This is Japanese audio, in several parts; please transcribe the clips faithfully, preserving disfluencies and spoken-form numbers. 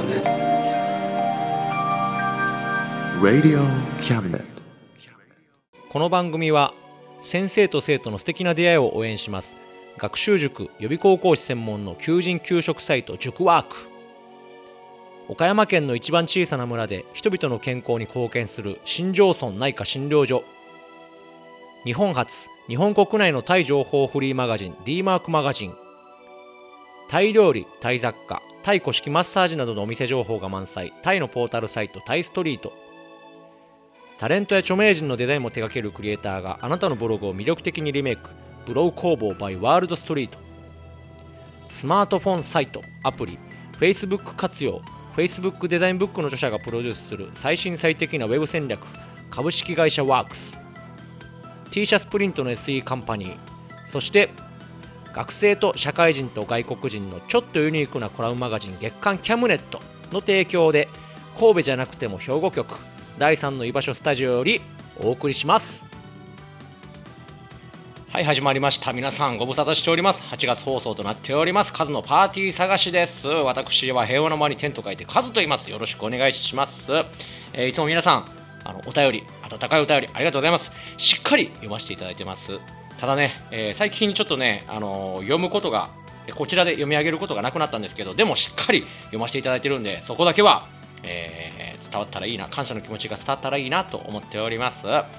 Cabinet Radio Cabinet。 この番組は先生と生徒の素敵な出会いを応援します学習塾予備高校師専門の求人・求職サイト塾ワーク。岡山県の一番小さな村で人々の健康に貢献する新庄村内科診療所。日本初日本国内のタイ情報フリーマガジン D マークマガジン。タイ料理、タイ雑貨、タイ古式マッサージなどのお店情報が満載タイのポータルサイトタイストリート。タレントや著名人のデザインも手掛けるクリエイターがあなたのブログを魅力的にリメイク。ブログ工房 by ワールドストリート。スマートフォンサイト、アプリ、Facebook 活用。Facebook デザインブックの著者がプロデュースする最新最適なウェブ戦略。株式会社ワークス。T シャツプリントの エスイー カンパニー。そして学生と社会人と外国人のちょっとユニークなコラムマガジン月刊キャムネットの提供で神戸じゃなくても兵庫局だいさんの居場所スタジオよりお送りします。はい、始まりました。皆さんご無沙汰しております。はちがつ放送となっております数のパーティー探しです。私は平和の間に天と書いて数と言います。よろしくお願いします。えー、いつも皆さんあのお便り温かいお便りありがとうございます。しっかり読ませていただいてます。ただね、えー、最近ちょっとね、あのー、読むことがこちらで読み上げることがなくなったんですけど、でもしっかり読ませていただいてるんで、そこだけは、えー、伝わったらいいな、感謝の気持ちが伝わったらいいなと思っております。はい、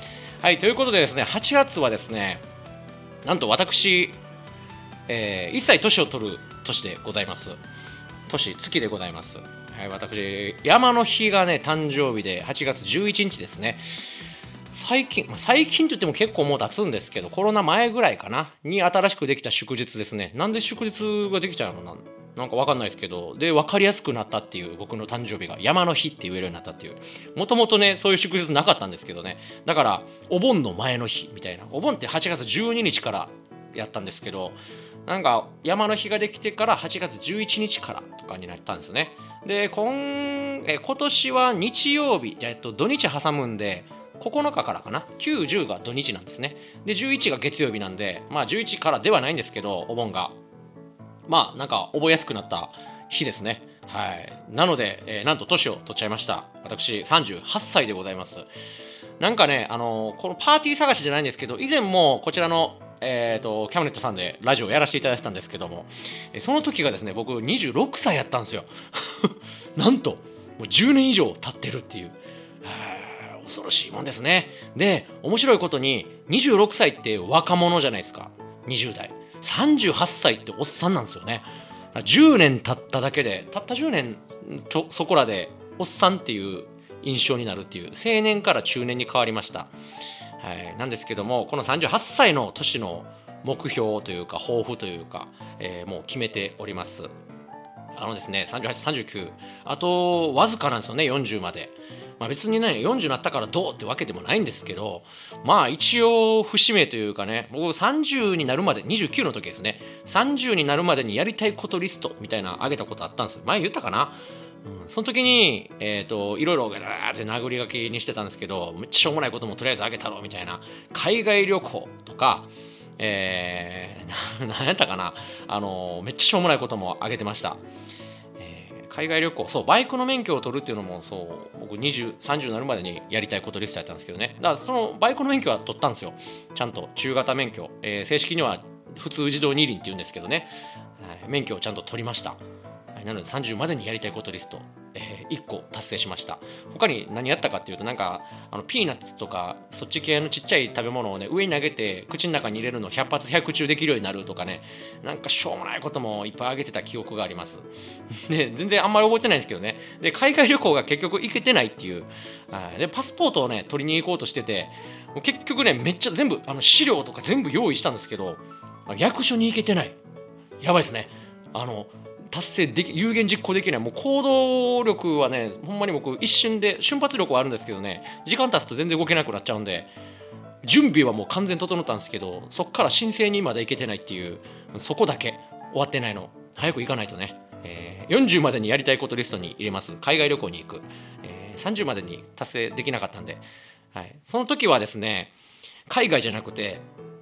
ということでですね、はちがつはですね、なんと私、えー、いっさい年を取る年でございます。年月でございます。はい、私山の日がね誕生日ではちがつじゅういちにちですね。最近、最近といっても結構もう経つんですけど、コロナ前ぐらいかなに新しくできた祝日ですね。なんで祝日ができちゃうのななんか分かんないですけど、で分かりやすくなったっていう、僕の誕生日が山の日って言えるようになったっていう。もともとねそういう祝日なかったんですけどね、だからお盆の前の日みたいな、お盆ってはちがつじゅうににちからやったんですけど、なんか山の日ができてからはちがつじゅういちにちからとかになったんですね。で今え今年は日曜日、えっと、土日挟むんでここのかからかな、きゅう、じゅうが土日なんですね。でじゅういちが月曜日なんで、まあじゅういちからではないんですけど、お盆がまあなんか覚えやすくなった日ですね。はい、なので、えー、なんと年を取っちゃいました。私さんじゅうはっさいでございます。なんかね、あのー、このパーティー探しじゃないんですけど、以前もこちらのえーと、キャムネットさんでラジオをやらせていただいてたんですけども、その時がですね、僕にじゅうろくさいやったんですよなんともうじゅうねん以上経ってるっていう、恐ろしいもんですね。で面白いことににじゅうろくさいって若者じゃないですか。にじゅうだいさんじゅうはっさいっておっさんなんですよね。じゅうねん経っただけで、たったじゅうねんちょそこらでおっさんっていう印象になるっていう、青年から中年に変わりました。はい、なんですけども、このさんじゅうはっさいの年の目標というか抱負というか、えー、もう決めております。あのですね、さんじゅうはち、さんじゅうきゅう、あとわずかなんですよね、よんじゅうまで。まあ、別にねよんじゅうになったからどうってわけでもないんですけど、まあ一応節目というかね、僕さんじゅうになるまで、にじゅうきゅうの時ですね、さんじゅうになるまでにやりたいことリストみたいなの上げたことあったんですよ。前言ったかな。うん、その時に、えーと、いろいろガーって殴り書きにしてたんですけど、めっちゃしょうもないこともとりあえずあげたろみたいな、海外旅行とか、えー、な, なんやったかな、あのめっちゃしょうもないこともあげてました。えー、海外旅行、そうバイクの免許を取るっていうのも、そう僕にじゅう、さんじゅうになるまでにやりたいことリストやったんですけどね。だからそのバイクの免許は取ったんですよ。ちゃんと中型免許、えー、正式には普通自動二輪っていうんですけどね、はい、免許をちゃんと取りました。なのでさんじゅうまでにやりたいことリスト、えー、いっこ達成しました。他に何やったかっていうと、なんかあのピーナッツとかそっち系のちっちゃい食べ物をね上に投げて口の中に入れるのをひゃく発ひゃく中できるようになるとかね、なんかしょうもないこともいっぱいあげてた記憶がありますで全然あんまり覚えてないんですけどね。で海外旅行が結局行けてないっていう。でパスポートをね取りに行こうとしてて、結局ねめっちゃ全部あの資料とか全部用意したんですけど、役所に行けてない。やばいですね。あの達成でき有言実行できない。もう行動力はねほんまに僕一瞬で、瞬発力はあるんですけどね、時間経つと全然動けなくなっちゃうんで、準備はもう完全整ったんですけど、そこから申請にまで行けてないっていう、そこだけ終わってないの。早く行かないとね、えー、よんじゅうまでにやりたいことリストに入れます。海外旅行に行く、えー、さんじゅうまでに達成できなかったんで、はい、その時はですね海外じゃなくて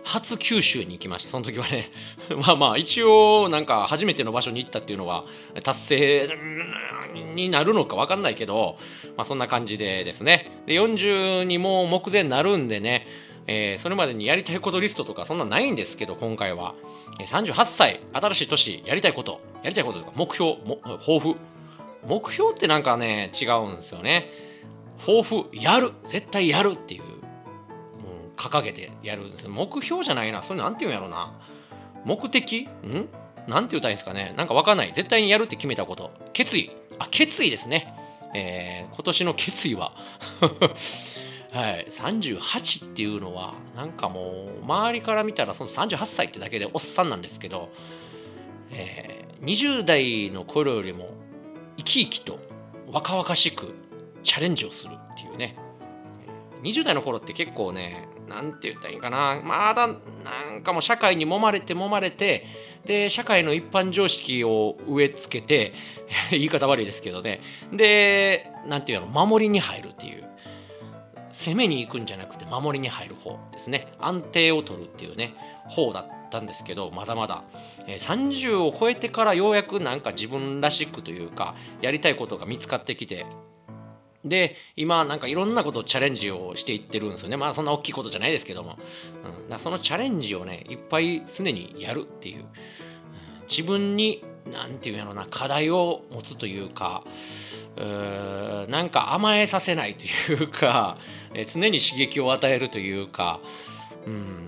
初九州に行きました。その時はねまあまあ一応なんか初めての場所に行ったっていうのは達成になるのか分かんないけど、まあ、そんな感じでですね。でよんじゅうにもう目前になるんでね、えーそれまでにやりたいことリストとかそんなないんですけど、今回はえーさんじゅうはっさい新しい年やりたいことやりたいこととか目標も抱負目標ってなんかね違うんですよね。抱負やる絶対やるっていう、うん、掲げてやるんです。目標じゃないな、それなんていうんやろな、目的んなんて言ったらいいんですかね。なんかわかんない。絶対にやるって決めたこと、決意、あ決意ですね。えー今年の決意ははい、さんじゅうはちっていうのはなんかもう周りから見たらそのさんじゅうはっさいってだけでおっさんなんですけど、えーにじゅう代の頃よりも生き生きと若々しくチャレンジをするっていうね。にじゅう代の頃って結構ね、なんて言ったらいいかな、まだなんかもう社会に揉まれて揉まれて、で社会の一般常識を植え付けて言い方悪いですけどね、でなんていうの、守りに入るっていう、攻めに行くんじゃなくて守りに入る方ですね。安定を取るっていうね方だったんですけど、まだまだ、えーさんじゅうを超えてからようやくなんか自分らしくというかやりたいことが見つかってきて、で今なんかいろんなことをチャレンジをしていってるんですよね。まあそんな大きいことじゃないですけども、うん、だからそのチャレンジをねいっぱい常にやるっていう、うん、自分になんていうんやろな、課題を持つというか、うーなんか甘えさせないというか、え常に刺激を与えるというか、うん、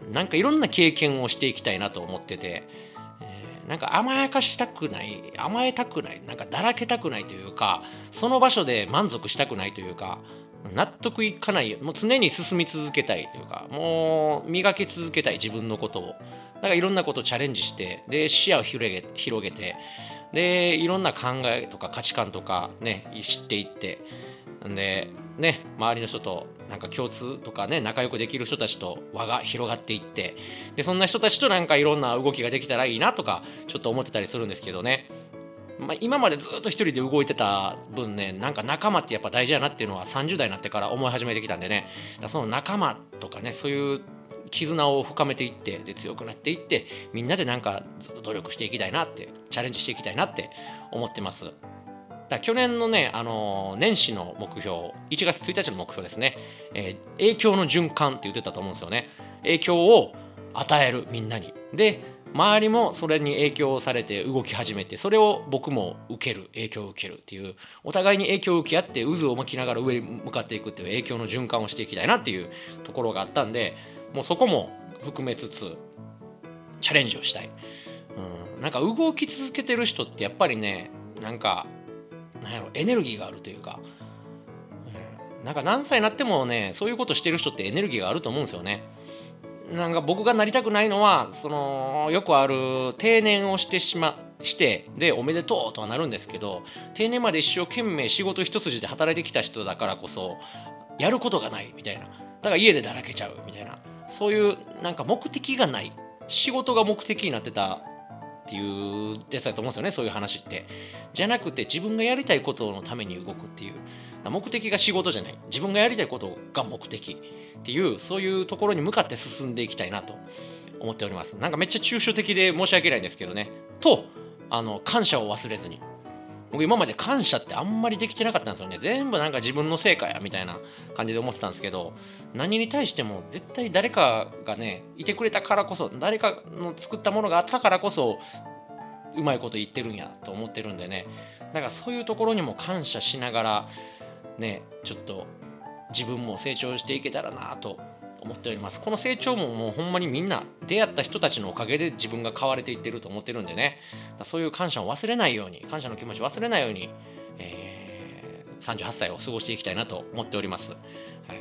なんかいろんな経験をしていきたいなと思ってて、えーなんか甘やかしたくない、甘えたくない、なんかだらけたくないというか、その場所で満足したくないというか、納得いかない、もう常に進み続けたいというか、もう磨き続けたい自分のことを。だからいろんなことをチャレンジして、で視野を広げ広げて、でいろんな考えとか価値観とかね知っていって、でね周りの人となんか共通とかね仲良くできる人たちと輪が広がっていって、でそんな人たちとなんかいろんな動きができたらいいなとかちょっと思ってたりするんですけどね。まあ、今までずっと一人で動いてた分ね、なんか仲間ってやっぱ大事やなっていうのはさんじゅう代になってから思い始めてきたんでね。だからその仲間とかね、そういう絆を深めていって、で強くなっていって、みんなでなんかずっと努力していきたいなって、チャレンジしていきたいなって思ってます。だから去年のね、あのー年始の目標、いちがつついたちの目標ですね、えー影響の循環って言ってたと思うんですよね。影響を与える、みんなに。で周りもそれに影響されて動き始めて、それを僕も受ける、影響を受けるっていう、お互いに影響を受け合って渦を巻きながら上に向かっていくっていう影響の循環をしていきたいなっていうところがあったんで、もうそこも含めつつチャレンジをしたい。うん、なんか動き続けてる人ってやっぱりね、なんかなんやろ、エネルギーがあるというか、うん、なんか何歳になってもねそういうことしてる人ってエネルギーがあると思うんですよね。なんか僕がなりたくないのは、そのよくある定年をしてしましてでおめでとうとはなるんですけど、定年まで一生懸命仕事一筋で働いてきた人だからこそやることがないみたいな、だから家でだらけちゃうみたいな、そういうなんか目的がない、仕事が目的になってたっていうやつだと思うんですよね、そういう話って。じゃなくて自分がやりたいことのために動くっていう、目的が仕事じゃない、自分がやりたいことが目的っていう、そういうところに向かって進んでいきたいなと思っております。なんかめっちゃ抽象的で申し訳ないんですけどね。とあの感謝を忘れずに、僕今まで感謝ってあんまりできてなかったんですよね。全部なんか自分の成果やみたいな感じで思ってたんですけど、何に対しても絶対誰かがねいてくれたからこそ、誰かの作ったものがあったからこそうまいこと言ってるんやと思ってるんでね。なんかそういうところにも感謝しながらね、ちょっと自分も成長していけたらなと思っております。この成長ももうほんまにみんな出会った人たちのおかげで自分が変われていってると思ってるんでね、そういう感謝を忘れないように、感謝の気持ちを忘れないように、えー、さんじゅうはっさいを過ごしていきたいなと思っております。はい、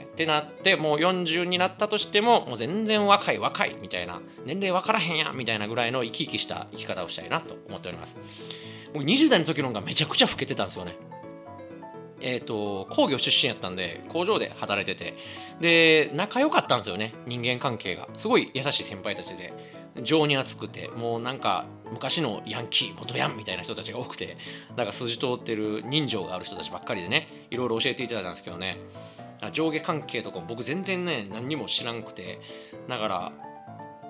ってなってもうよんじゅうになったとしても、もう全然若い若いみたいな、年齢分からへんやみたいなぐらいの生き生きした生き方をしたいなと思っております。僕にじゅう代の時の方がめちゃくちゃ老けてたんですよね。えーと、工業出身やったんで工場で働いてて、で仲良かったんですよね。人間関係がすごい優しい先輩たちで、情に厚くて、もうなんか昔のヤンキー元ヤンみたいな人たちが多くて、なんか筋通ってる人情がある人たちばっかりでね、いろいろ教えていただいたんですけどね、上下関係とかも僕全然ね何にも知らんくて、だから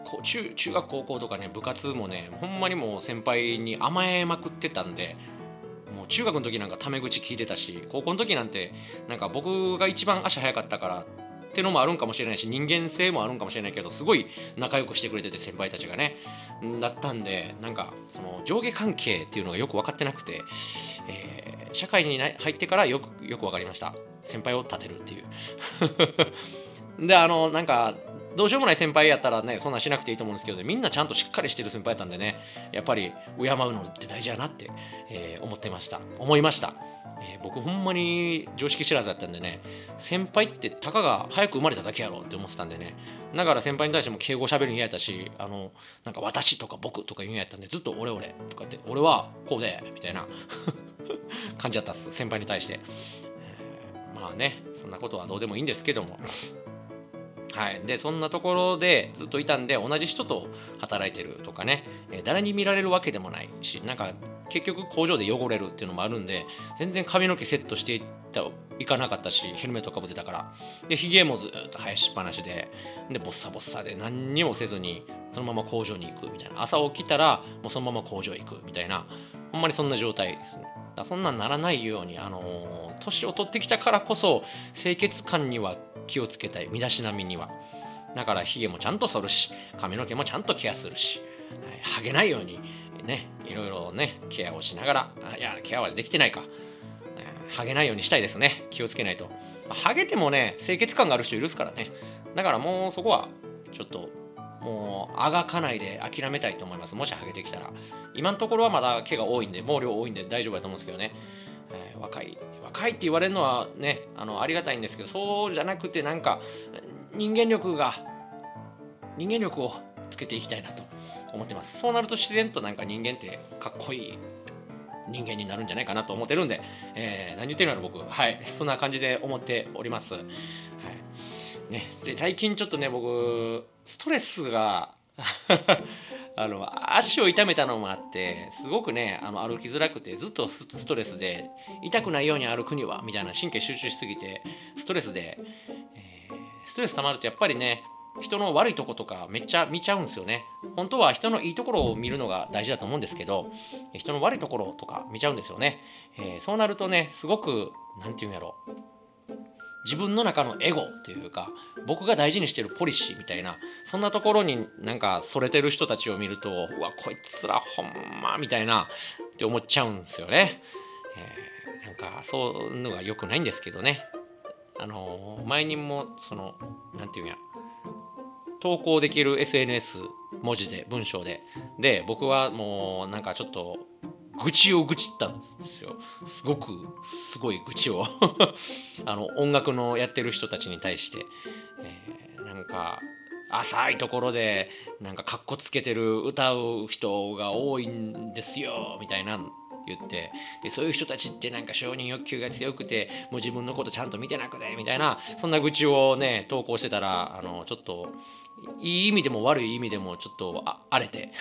こう 中, 中学高校とかね部活もねほんまにもう先輩に甘えまくってたんで、もう中学の時なんかタメ口聞いてたし、高校の時なんてなんか僕が一番足早かったからってのもあるんかもしれないし、人間性もあるんかもしれないけど、すごい仲良くしてくれてて先輩たちがねだったんで、なんかその上下関係っていうのがよく分かってなくて、えー、社会に入ってからよくよく分かりました。先輩を立てるっていうで、あのなんかどうしようもない先輩やったらねそんなんしなくていいと思うんですけど、ね、みんなちゃんとしっかりしてる先輩やったんでね、やっぱり敬うのって大事やなって、えー、思ってました思いました。えー、僕ほんまに常識知らずだったんでね、先輩ってたかが早く生まれただけやろって思ってたんでね、だから先輩に対しても敬語喋るの嫌やったし、あのなんか私とか僕とか言うんやったんで、ずっと俺俺とかって俺はこうでみたいな感じだったっす先輩に対して。えー、まあねそんなことはどうでもいいんですけどもはい、でそんなところでずっといたんで、同じ人と働いてるとかね、えー誰に見られるわけでもないし、なんか結局工場で汚れるっていうのもあるんで、全然髪の毛セットしていったいかなかったし、ヘルメットかぶってたから、でひげもずっと生やしっぱなしで、でボッサボッサで何にもせずにそのまま工場に行くみたいな、朝起きたらもうそのまま工場行くみたいな、ほんまにそんな状態ですね。だからそんなんならないように、あのー年を取ってきたからこそ清潔感には気をつけたい、身だしなみには。だからひげもちゃんと剃るし、髪の毛もちゃんとケアするし、はい、剥げないようにね、いろいろねケアをしながら、あいやケアはできてないか、剥げないようにしたいですね。気をつけないと。剥げてもね清潔感がある人いるっすからね。だからもうそこはちょっともうあがかないで諦めたいと思います。もし剥げてきたら。今のところはまだ毛が多いんで、毛量多いんで大丈夫だと思うんですけどね。えー若い若いって言われるのはね あのありがたいんですけど、そうじゃなくてなんか人間力が人間力をつけていきたいなと思ってます。そうなると自然となんか人間ってかっこいい人間になるんじゃないかなと思ってるんで、えー、何言ってるの僕、はいそんな感じで思っております。はいね、で最近ちょっとね僕ストレスがあの足を痛めたのもあって、すごくねあの歩きづらくて、ずっとストレスで、痛くないように歩くにはみたいな神経集中しすぎてストレスで、えーストレス溜まるとやっぱりね人の悪いとことかめっちゃ見ちゃうんですよね。本当は人のいいところを見るのが大事だと思うんですけど、人の悪いところとか見ちゃうんですよね。えーそうなるとねすごくなんていうんやろ、自分の中のエゴというか、僕が大事にしてるポリシーみたいな、そんなところになんかそれてる人たちを見ると、うわこいつらほんまみたいなって思っちゃうんですよね。えーなんかそういうのが良くないんですけどね。あのー前にもそのなんていうんや、投稿できる エスエヌエス 文字で文章でで僕はもうなんかちょっと愚痴を愚痴ったんですよ。すごくすごい愚痴をあの音楽のやってる人たちに対して、えーなんか浅いところでなんかカッコつけてる歌う人が多いんですよみたいな言って、でそういう人たちってなんか承認欲求が強くて、もう自分のことちゃんと見てなくてみたいな、そんな愚痴をね投稿してたら、あのちょっといい意味でも悪い意味でもちょっとあ荒れて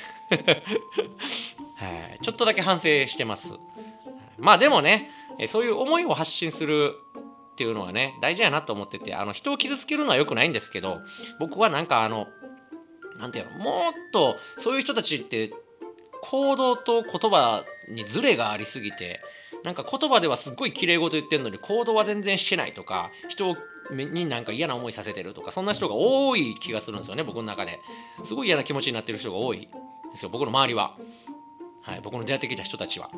はい、ちょっとだけ反省してます。まあでもね、えそういう思いを発信するっていうのはね大事やなと思ってて、あの人を傷つけるのは良くないんですけど、僕はなんかあのなんていうの、もっとそういう人たちって行動と言葉にズレがありすぎて、なんか言葉ではすっごい綺麗事言ってるのに行動は全然してないとか、人になんか嫌な思いさせてるとか、そんな人が多い気がするんですよね。僕の中ですごい嫌な気持ちになってる人が多いですよ、僕の周りは。はい、僕の出会ってきた人たちは、はい、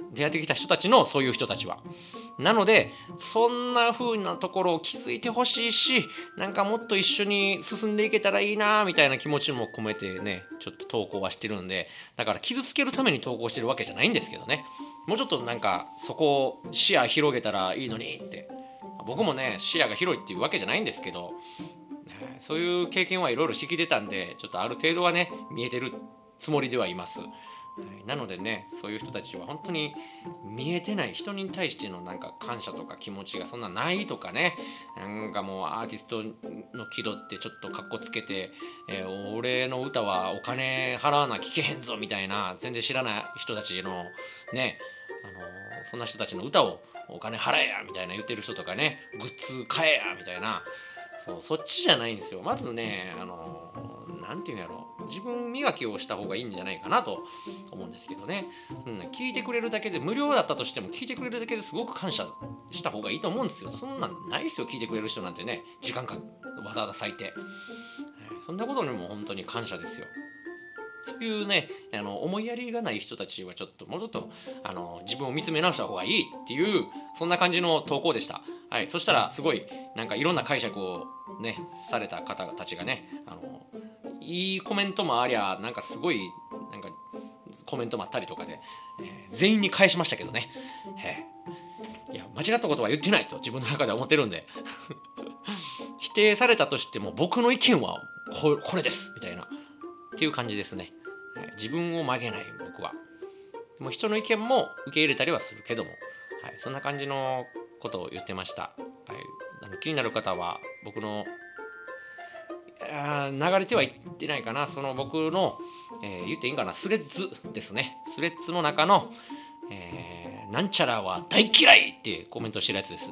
出会ってきた人たちのそういう人たちは。なのでそんな風なところを気づいてほしいし、なんかもっと一緒に進んでいけたらいいなみたいな気持ちも込めてねちょっと投稿はしてるんで、だから傷つけるために投稿してるわけじゃないんですけどね、もうちょっとなんかそこを視野広げたらいいのにって。僕もね視野が広いっていうわけじゃないんですけど、そういう経験はいろいろしてきてたんで、ちょっとある程度はね見えてるつもりではいます。なのでねそういう人たちは本当に見えてない、人に対してのなんか感謝とか気持ちがそんなないとかね、なんかもうアーティストの気取ってちょっとカッコつけて、えー俺の歌はお金払わな聴けへんぞみたいな、全然知らない人たちのね、あのーそんな人たちの歌をお金払えやみたいな言ってる人とかね、グッズ買えやみたいな、 そうそっちじゃないんですよ。まずね、あのなんていうんやろ、自分磨きをした方がいいんじゃないかなと思うんですけどね。うん、聞いてくれるだけで、無料だったとしても聞いてくれるだけですごく感謝した方がいいと思うんですよ。そんなんないですよ、聞いてくれる人なんてね、時間かわざわざ割いて、そんなことにも本当に感謝ですよ。そういうね、あの思いやりがない人たちはちょっともうちょっとあの自分を見つめ直した方がいいっていう、そんな感じの投稿でした。はい、そしたらすごいなんかいろんな解釈をねされた方たちがね、あのいいコメントもありゃ、なんかすごいなんかコメントもあったりとかで、えー全員に返しましたけどね、えーいや間違ったことは言ってないと自分の中では思ってるんで否定されたとしても僕の意見はここれですみたいなっていう感じですね。はい、自分を曲げない僕は。でも人の意見も受け入れたりはするけども、はい、そんな感じのことを言ってました。はい、あの気になる方は僕のあ流れてはいってないかな、その僕の、えー言っていいんかな、スレッズですね。スレッズの中の、えーなんちゃらは大嫌いってコメントしてるやつです。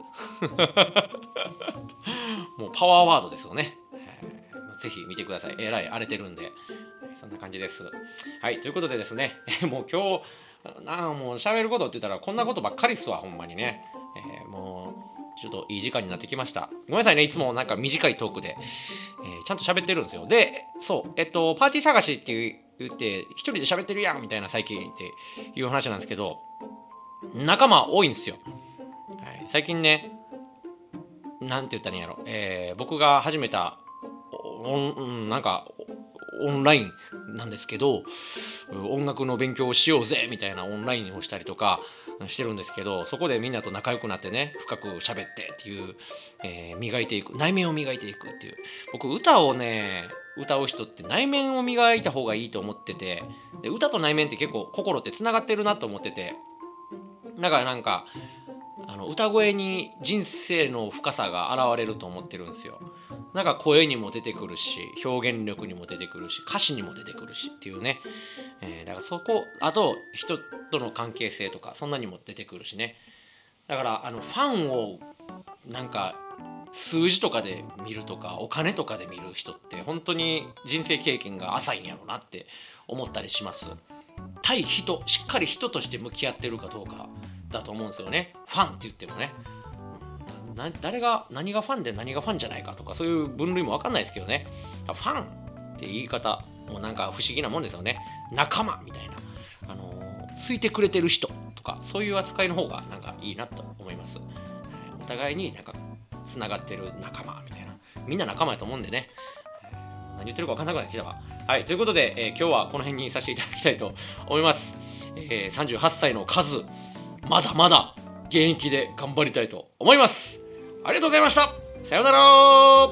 もうパワーワードですよね。えーぜひ見てください。えらい荒れてるんで。そんな感じです。はい、ということでですね、もう今日、なあもう喋ることって言ったらこんなことばっかりっすわ、ほんまにね。えーもうちょっといい時間になってきました。ごめんなさいね、いつもなんか短いトークで、えーちゃんと喋ってるんですよ。で、そう、えっと、パーティー探しっていう言って、一人で喋ってるやんみたいな最近っていう話なんですけど、仲間多いんですよ。はい、最近ね、なんて言ったらいいんやろ、えー僕が始めた、おんなんか、オンラインなんですけど、音楽の勉強をしようぜみたいなオンラインをしたりとかしてるんですけど、そこでみんなと仲良くなってね、深く喋ってっていう、えー磨いていく、内面を磨いていくっていう。僕歌をね歌う人って内面を磨いた方がいいと思ってて、で歌と内面って結構心ってつながってるなと思ってて、だからなんかあの歌声に人生の深さが現れると思ってるんですよ。なんか声にも出てくるし、表現力にも出てくるし、歌詞にも出てくるしっていうね、えー、だからそこ、あと人との関係性とかそんなにも出てくるしね。だからあのファンをなんか数字とかで見るとかお金とかで見る人って本当に人生経験が浅いんやろうなって思ったりします。対人、しっかり人として向き合ってるかどうかだと思うんですよね。ファンって言ってもね、な誰が何がファンで何がファンじゃないかとかそういう分類も分かんないですけどね、ファンって言い方もなんか不思議なもんですよね。仲間みたいな、あのー、ついてくれてる人とかそういう扱いの方がなんかいいなと思います。お互いになんかつながってる仲間みたいな、みんな仲間やと思うんでね、何言ってるか分かんなくなってきたわ。はい、ということで、えー、今日はこの辺にさせていただきたいと思います。えー、さんじゅうはっさいの数、まだまだ現役で頑張りたいと思います。ありがとうございました。さようなら。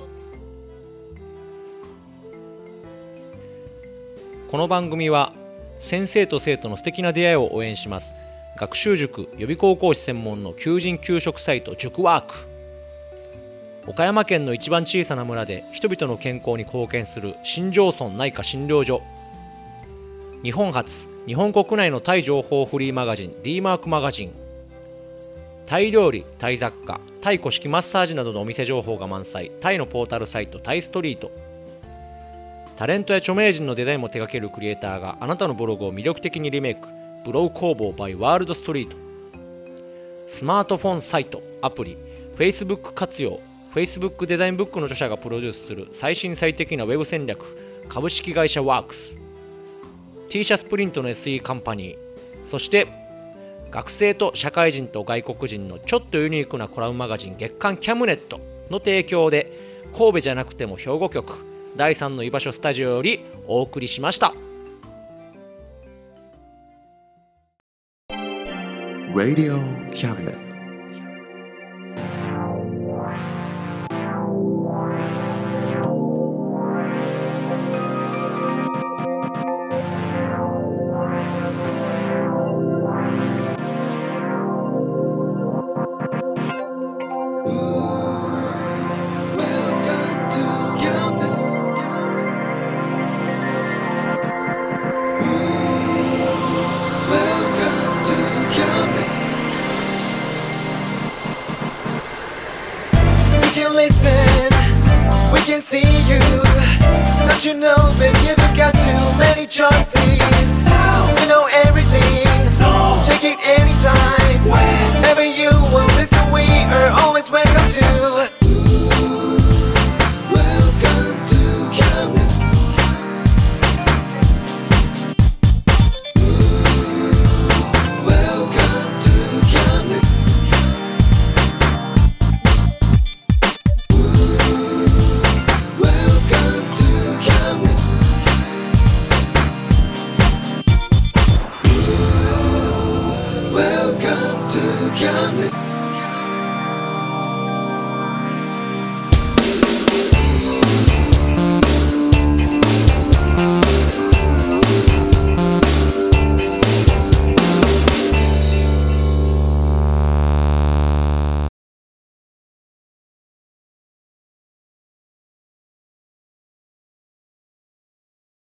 この番組は先生と生徒の素敵な出会いを応援します学習塾予備高校師専門の求人・求職サイト塾ワーク。岡山県の一番小さな村で人々の健康に貢献する新庄村内科診療所。日本初、日本国内のタイ情報フリーマガジン D マークマガジン。タイ料理、タイ雑貨、タイ古式マッサージなどのお店情報が満載、タイのポータルサイトタイストリート。タレントや著名人のデザインも手掛けるクリエイターがあなたのブログを魅力的にリメイク、ブログ工房 by ワールドストリート。スマートフォンサイト、アプリ、Facebook 活用、Facebook デザインブックの著者がプロデュースする最新最適なウェブ戦略、株式会社ワークス。 T シャツプリントの エスイー カンパニー、そして学生と社会人と外国人のちょっとユニークなコラムマガジン月刊キャムネットの提供で、神戸じゃなくても兵庫局だいさんの居場所スタジオよりお送りしました。 Radio Cabinet. you know, baby, you've got too many choices.